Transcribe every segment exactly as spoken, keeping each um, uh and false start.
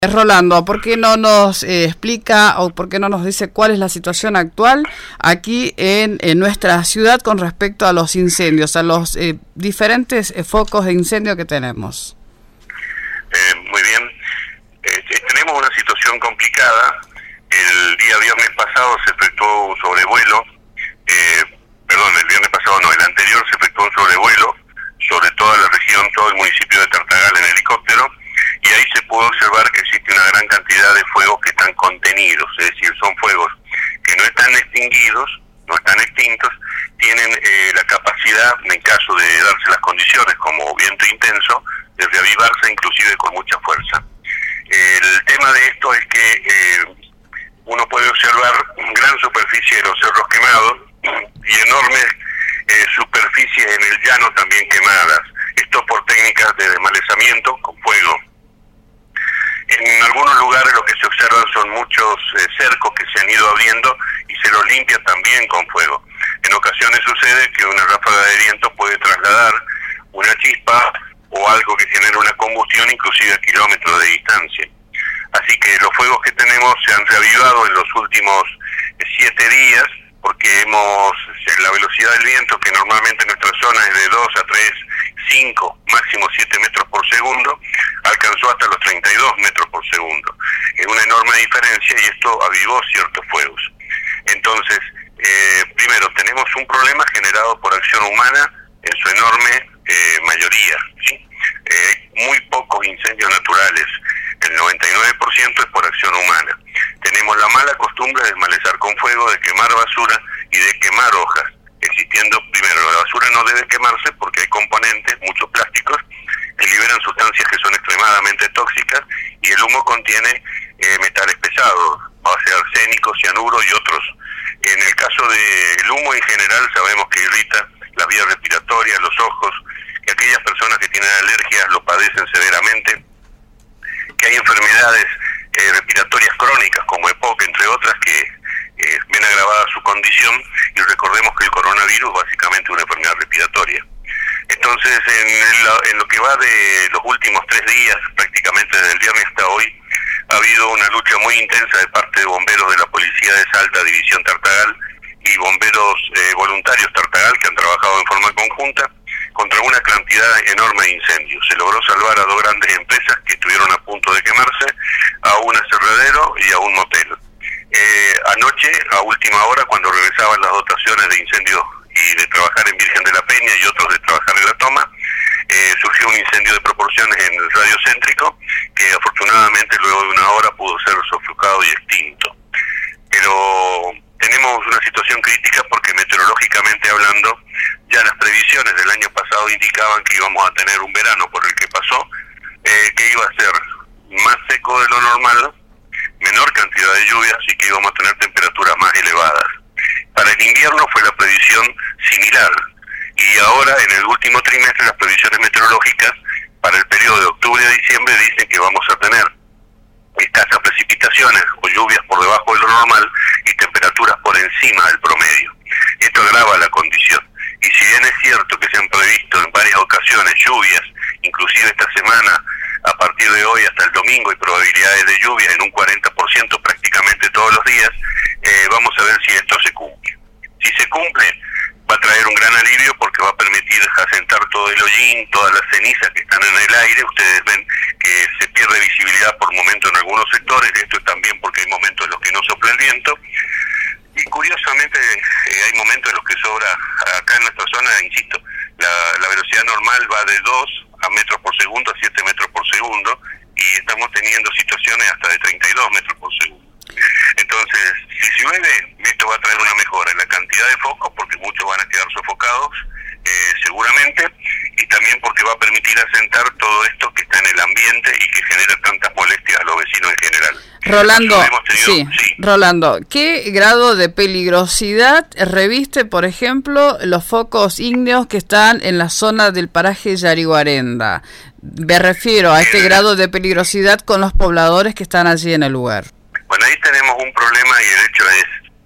Rolando, ¿por qué no nos eh, explica o por qué no nos dice cuál es la situación actual aquí en, en nuestra ciudad con respecto a los incendios, a los eh, diferentes eh, focos de incendio que tenemos? Eh, muy bien. Eh, tenemos una situación complicada. El día viernes pasado se efectuó un sobrevuelo, eh, perdón, el viernes pasado no, el anterior se efectuó un sobrevuelo sobre toda la región, todo el municipio de Tartagal en helicóptero, y ahí se pudo observar que existe una gran cantidad de fuegos que están contenidos, es decir, son fuegos que no están extinguidos, no están extintos, tienen eh, la capacidad, en caso de darse las condiciones como viento intenso, de reavivarse inclusive con mucha fuerza. El tema de esto es que eh, uno puede observar una gran superficie de los cerros quemados y enormes eh, superficies en el llano también quemadas, esto por técnicas de desmalezamiento con fuego. En algunos lugares lo que se observan son muchos eh, cercos que se han ido abriendo y se los limpia también con fuego. En ocasiones sucede que una ráfaga de viento puede trasladar una chispa o algo que genera una combustión inclusive a kilómetros de distancia. Así que los fuegos que tenemos se han reavivado en los últimos eh, siete días porque hemos, la velocidad del viento que normalmente en nuestra zona es de dos a tres, cinco, máximo siete metros por segundo, alcanzó hasta los treinta y dos metros por segundo. Es una enorme diferencia y esto avivó ciertos fuegos. Entonces, eh, primero, tenemos un problema generado por acción humana en su enorme eh, mayoría, ¿sí? Eh, muy pocos incendios naturales, el noventa y nueve por ciento es por acción humana. Tenemos la mala costumbre de desmalezar con fuego, de quemar basura y de quemar hojas, existiendo, primero, la basura no debe quemarse porque hay componentes, muchos plásticos, que liberan sustancias que son extremadamente tóxicas y el humo contiene eh, metales pesados, base arsénico, cianuro y otros. En el caso del humo en general sabemos que irrita las vías respiratorias, los ojos, que aquellas personas que tienen alergias lo padecen severamente, que hay enfermedades eh, respiratorias crónicas como EPOC, entre otras, que eh, ven agravada su condición, y recordemos que el coronavirus básicamente es una enfermedad respiratoria. Entonces, en lo, en lo que va de los últimos tres días, prácticamente desde el viernes hasta hoy, ha habido una lucha muy intensa de parte de bomberos de la Policía de Salta, División Tartagal, y bomberos eh, voluntarios Tartagal, que han trabajado en forma conjunta, contra una cantidad enorme de incendios. Se logró salvar a dos grandes empresas que estuvieron a punto de quemarse, a un aserradero y a un motel. Eh, anoche, a última hora, cuando regresaban las dotaciones de incendios y de trabajar en Virgen de la Peña y otros de trabajar en La Toma, eh, surgió un incendio de proporciones en el radio céntrico, que afortunadamente luego de una hora pudo ser sofocado y extinto. Pero tenemos una situación crítica porque meteorológicamente hablando, ya las previsiones del año pasado indicaban que íbamos a tener un verano por el que pasó, eh, que iba a ser más seco de lo normal, menor cantidad de lluvias, así que íbamos a tener temperaturas más elevadas. Para el invierno fue la previsión similar, y ahora en el último trimestre las previsiones meteorológicas para el periodo de octubre a diciembre dicen que vamos a tener escasas precipitaciones o lluvias por debajo de lo normal y temperaturas por encima del promedio. Esto agrava la condición. Y si bien es cierto que se han previsto en varias ocasiones lluvias, inclusive esta semana, a partir de hoy hasta el domingo, hay probabilidades de lluvia en un cuarenta por ciento prácticamente todos los días, eh, vamos a ver si esto se cumple. Si se cumple, va a traer un gran alivio porque va a permitir asentar todo el hollín, todas las cenizas que están en el aire. Ustedes ven que se pierde visibilidad por momentos en algunos sectores, esto es también porque hay momentos en los que no sopla el viento. Y curiosamente eh, hay momentos en los que sobra, acá en nuestra zona, insisto, la, la velocidad normal va de dos a metros por segundo a siete metros por segundo, y estamos teniendo situaciones hasta de treinta y dos metros por segundo. Entonces, si llueve, esto va a traer una mejora en la cantidad de focos, porque muchos van a quedar sofocados, eh, seguramente, y también porque va a permitir asentar todo esto que está en el ambiente y que genera tantas molestias a los vecinos en general. Rolando, tenido, sí, sí. Rolando, ¿qué grado de peligrosidad reviste, por ejemplo, los focos ígneos que están en la zona del paraje Yariguarenda? Me refiero a este eh, grado de peligrosidad con los pobladores que están allí en el lugar. Bueno, ahí tenemos un problema, y el hecho es,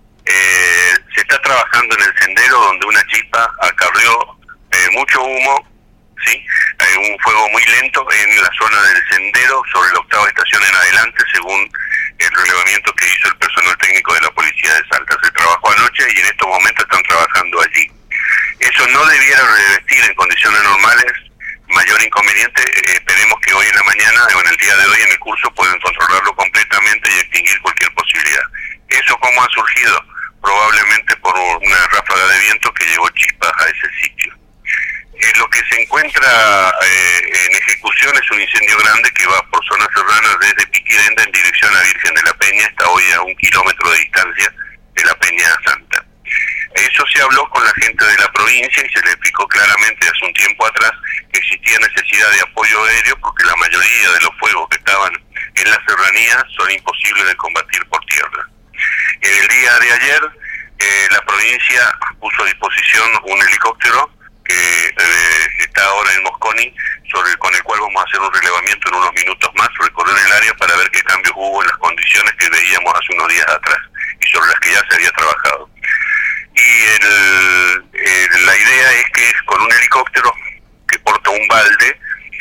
eh, se está trabajando en el sendero donde una chispa acarreó eh, mucho humo, ¿sí? Hay un fuego muy lento en la zona del sendero, sobre la octava estación en adelante, según el relevamiento que hizo el personal técnico de la Policía de Salta. Se trabajó anoche y en estos momentos están trabajando allí. Eso no debiera revestir en condiciones normales mayor inconveniente. Eh, esperemos que hoy en la mañana o en el día de hoy en el curso puedan controlarlo completamente y extinguir cualquier posibilidad. ¿Eso cómo ha surgido? Probablemente por una ráfaga de viento que llevó chispas a ese sitio. Eh, lo que se encuentra eh, en ejecución es un incendio grande que va por zonas serranas desde Piquirenda en dirección a Virgen de la Peña, está hoy a un kilómetro de distancia de la Peña Santa. Eso se habló con la gente de la provincia y se le explicó claramente hace un tiempo atrás que existía necesidad de apoyo aéreo porque la mayoría de los fuegos que estaban en las serranías son imposibles de combatir por tierra. En el día de ayer eh, la provincia puso a disposición un helicóptero que eh, está ahora en Mosconi, sobre, con el cual vamos a hacer un relevamiento en unos minutos más, recorrer el área para ver qué cambios hubo en las condiciones que veíamos hace unos días atrás y sobre las que ya se había trabajado. Y el, el, la idea es que con un helicóptero que porta un balde,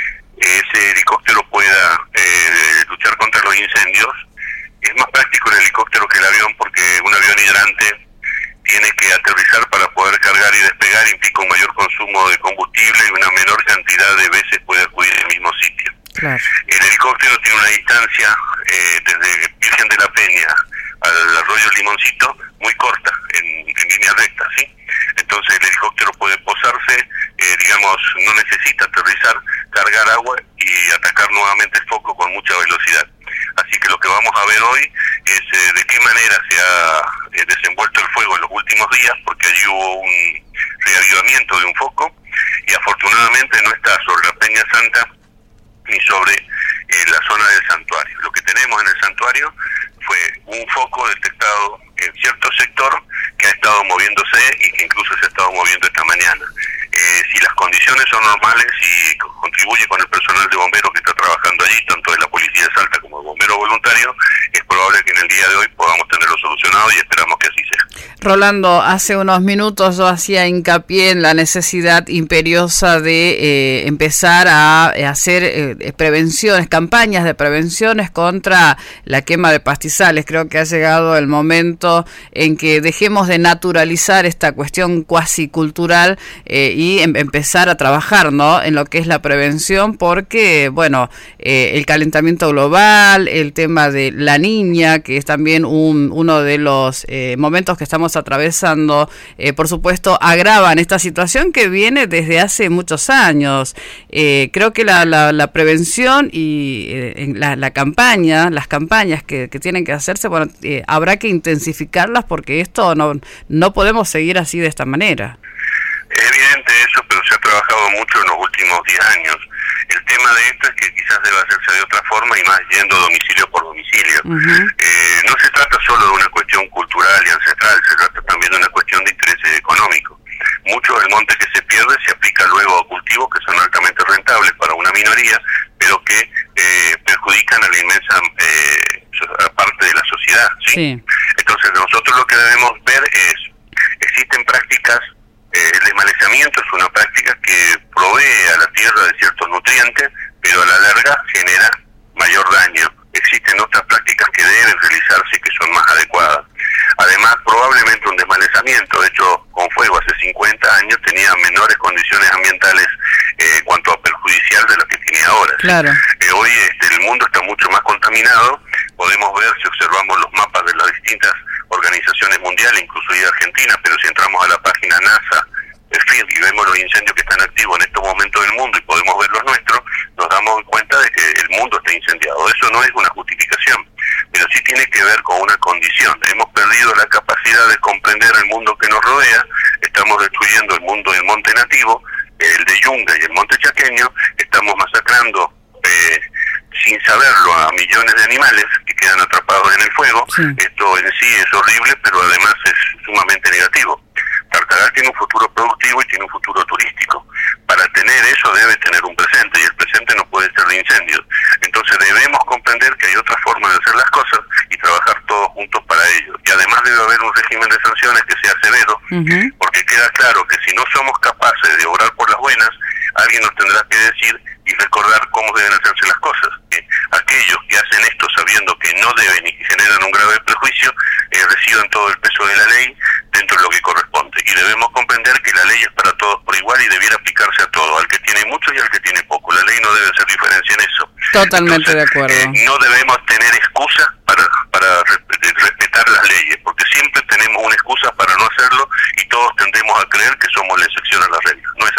ese helicóptero pueda eh, luchar contra los incendios. Es más práctico el helicóptero que el avión porque un avión hidrante tiene que aterrizar para poder cargar y despegar, implica un mayor consumo de combustible y una menor cantidad de veces puede acudir al mismo sitio. Claro. El helicóptero tiene una distancia eh, desde Virgen de la Peña al arroyo Limoncito muy corta, en, en línea recta, ¿sí? Entonces el helicóptero puede posarse, eh, digamos, no necesita aterrizar, cargar agua y atacar nuevamente el foco con mucha velocidad. Así que lo que vamos a ver hoy es eh, de qué manera se ha eh, desenvuelto el fuego en los últimos días, porque allí hubo un reavivamiento de un foco y afortunadamente no está sobre la Peña Santa ni sobre eh, la zona del santuario. Lo que tenemos en el santuario fue un foco detectado en cierto sector que ha estado moviéndose y que incluso se ha estado moviendo esta mañana. Eh, si las condiciones son normales y contribuye con el personal de bomberos que está trabajando allí, tanto de la Policía de Salta como de bomberos voluntarios, es probable que en el día de hoy podamos tenerlo solucionado y esperamos que así sea. Rolando, hace unos minutos yo hacía hincapié en la necesidad imperiosa de eh, empezar a hacer eh, prevenciones, campañas de prevenciones contra la quema de pastizales. Creo que ha llegado el momento en que dejemos de naturalizar esta cuestión cuasi cultural eh, y em- empezar a trabajar, ¿no?, en lo que es la prevención, porque, bueno, eh, el calentamiento global, el tema de la niña, que es también un, uno de los eh, momentos que estamos atravesando, eh, por supuesto, agravan esta situación que viene desde hace muchos años. Eh, creo que la, la, la prevención y eh, la, la campaña, las campañas que, que tienen que hacerse, bueno, eh, habrá que intensificarlas porque esto no, no podemos seguir así de esta manera. Es evidente eso, pero se ha trabajado mucho en los últimos diez años. El tema de esto es que quizás deba hacerse de otra forma y más yendo domicilio por domicilio. Uh-huh. Eh, no se trata solo de una cuestión cultural y ancestral, se trata también de una cuestión de interés económico. Mucho del monte que se pierde se aplica luego a cultivos que son altamente rentables para una minoría, pero que eh, perjudican a la inmensa eh, parte de la sociedad, ¿sí? Sí. Entonces nosotros lo que debemos ver es, existen prácticas. Eh, el desmalezamiento es una práctica que provee a la tierra de ciertos nutrientes, pero a la larga genera mayor daño. Existen otras prácticas que deben realizarse y que son más adecuadas. Además, probablemente un desmalezamiento hecho con fuego hace cincuenta años tenía menores condiciones ambientales eh, en cuanto a perjudicial de lo que tiene ahora. Claro. Eh, hoy este, el mundo está mucho más contaminado. Podemos ver, si observamos los mapas de las distintas organizaciones mundiales, incluso Argentina, pero si entramos a la página NASA, en fin, y vemos los incendios que están activos en estos momentos del mundo y podemos ver los nuestros, nos damos cuenta de que el mundo está incendiado. Eso no es una justificación, pero sí tiene que ver con una condición. Hemos perdido la capacidad de comprender el mundo que nos rodea, estamos destruyendo el mundo del monte nativo, el de Yunga y el monte chaqueño, estamos masacrando eh, sin saberlo a millones de animales que quedan atrapados en el fuego. Sí. Esto en sí es horrible, pero además es sumamente negativo. Tartagal tiene un futuro productivo y tiene un futuro turístico. Para tener eso debe tener un presente, y el presente no puede ser de incendios. Entonces debemos comprender que hay otra forma de hacer las cosas y trabajar todos juntos para ello. Y además debe haber un régimen de sanciones que sea severo, uh-huh. porque queda claro que si no somos capaces de obrar por las buenas, alguien nos tendrá que decir y recordar cómo deben hacerse las cosas. Que aquellos que hacen esto sabiendo que no deben y que generan un grave prejuicio, eh, reciban todo el peso de la ley dentro de lo que corresponde. Y debemos comprender que la ley es para todos por igual y debiera aplicarse a todos, al que tiene mucho y al que tiene poco. La ley no debe hacer diferencia en eso. Totalmente Entonces, de acuerdo. Eh, no debemos tener excusas para, para respetar las leyes, porque siempre tenemos una excusa para no hacerlo y todos tendemos a creer que somos la excepción a la regla. No es